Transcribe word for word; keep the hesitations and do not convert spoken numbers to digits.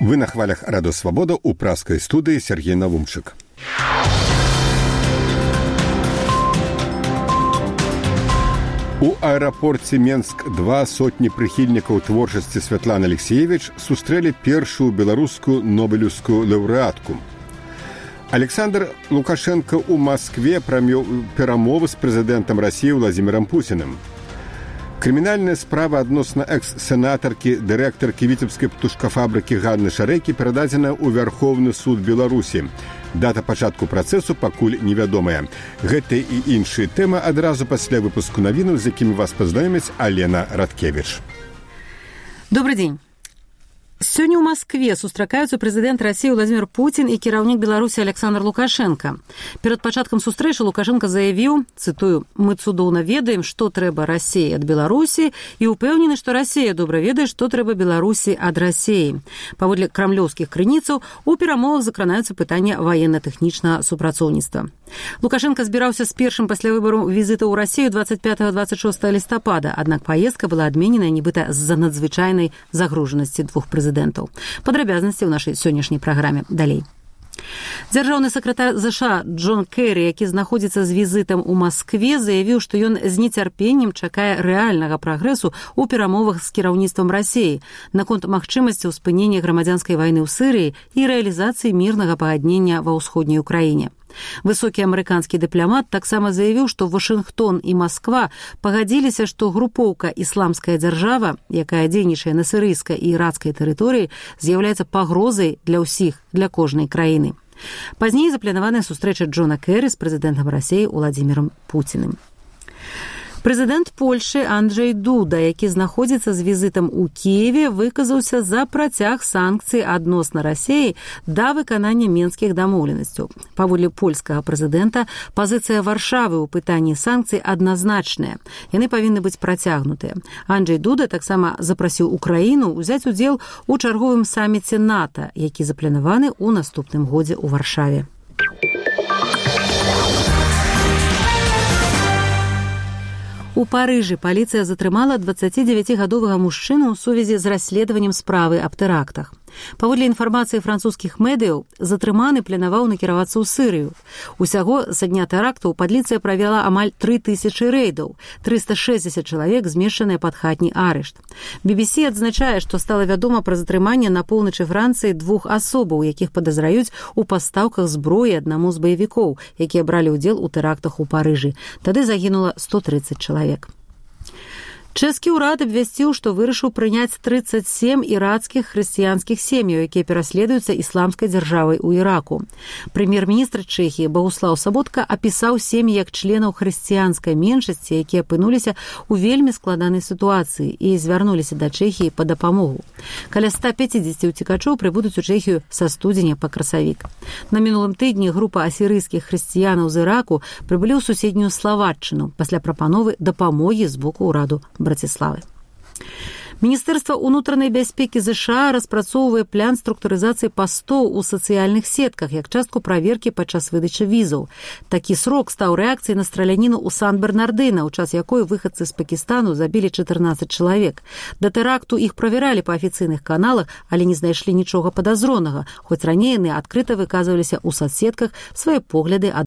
Вы на хвалях Радио Свобода у пражской студии Сергей Навумчик. У аэрапорце Менск-два сотні прыхільнікаў творчасці Святланы Алексеевич сустрэлі першую беларускую нобелеўскую лаўрэатку. Александр Лукашенко у Москве прамёў перамовы з прэзідэнтам России Владимиром Путиным. Крымінальная справа адносна экс-сенатаркі, дырэктаркі віцебскай птушкафабрыкі Ганны Шарэкі перададзена ў Вярхоўны суд Беларусі. Дата пачатку працэсу пакуль невядомая. Гэта і іншыя тэмы адразу пасля выпуску навінаў, з якімі вас пазнаёміць Алена Радкевич. Добрый день. Сегодня в Москве сустракаюцца прэзідэнт России Владимир Путин и кіраўнік Беларусі Александр Лукашенко. Перед пачаткам сустрэчы Лукашенко заявіў, цытую, «Мы цудоўна ведаем, што трэба России ад Беларусі і упэўнены, што Россия добра ведае, што трэба Беларусі ад России». Паводле крамлёўскіх крыніцаў, у перамовах закранаюцца пытанні военно-тэхнічнага супрацоўніцтва. Лукашенко збіраўся з першым пасля выбару візіта ў Россию двадцать пятого — двадцать шестого лістапада, аднак паездка была адменена нібыта з-за надзвычайнай загружанасці двух прэзідэнтаў. Падрабязнасці ў нашай сённяшняй праграме далей. Дзяржаўны сакратар ЗША Джон Керри, які знаходзіцца з візітам у Москве, заявіў, што ён з нецярпеннем чакае рэальнага прагрэсу ў перамовах з кіраўніцтвам Расіі наконт магчымасці спынення грамадзянскай вайны ў Сірыі і рэалізацыі мірнага пагаднення ва ўсходняй Украіне. Высокі амерыканскі дыпламат таксама заявіў, што Вашынгтон і Масква пагадзіліся, што групоўка «Ісламская дзяржава», якая дзейнічае на сірыйскай і іракскай тэрыторыі, з'яўляецца пагрозай для ўсіх, для кожнай краіны. Пазней запланаваная сустрэча Джона Керри з прэзідэнтам Расіі Владимиром Путиным. Прэзідэнт Польшы Анджэй Дуда, які знаходзіцца з візітам у Кіеве, выказаўся за працяг санкцый адносна Расіі да выканання менскіх дамоўленасцяў. Паводле польскага прэзідэнта, пазіцыя Варшавы ў пытанні санкцый адназначная. Яны павінны быць працягнутыя. Анджэй Дуда таксама запрасіў Украіну ўзяць удзел у чарговым саміце НАТО, які запланаваны ў наступным годзе ў Варшаве. У Парыжы паліцыя затрымала дваццацідзевяцігадовага мужчыну ў сувязі з расследаваннем справы аб тэрактах. Паводле інфармацыі французскіх медыяў, затрыманы планаваў накіравацца ў Сірыю. Усяго са дня тэрактаў паліцыя правяла амаль тры тысячы рэйдаў, трыста шэсцьдзесят чалавек змешчаныя пад хатні арышт. би би сі адзначае, што стала вядома пра затрыманне на поўначы Францыі двух асобаў, якіх падазраюць у пастаўках зброі аднаму з баевікоў, якія бралі ўдзел у тэрактах у Парыжы. Тады загінула сто трыццаць чалавек. Чэшскі ўрад абвясціў, што вырашыў прыняць трыццаць сем ірацкіх хрысціянскіх сем'яў, якія пераследуюцца ісламскай дзяржавай у Іраку. Прэм'ер-міністр Чэхіі Багуслаў Саботка апісаў сем'і як членаў хрысціянскай меншасці, якія апынуліся ў вельмі складанай сітуацыі і звярнуліся да Чэхіі па дапамогу. Каля ста пяцідзесяці ўцекачоў прыбудуць у Чэхію са студзеня па красавік. На мінулым тыдні група асірыйскіх хрысціянаў з Іраку прыбылі ў суседнюю Славаччыну пасля прапановы дапамогі з боку ўраду Братиславы. Міністэрства ўнутранай бяспекі ЗША распрацоўвае план структурызацыі пастоў у сацыяльных сетках як частку праверкі падчас выдачы візаў. Такі срок стаў рэакцыяй на страляніну ў Сан-Бернардына, у час якой выхадцы з Пакістану забілі чатырнаццаць чалавек. Да тэракту іх правяралі па афіцыйных каналах, але не знайшлі нічога падазронага, хоць раней яны адкрыта выказваліся ў сацсетках свае погляды ад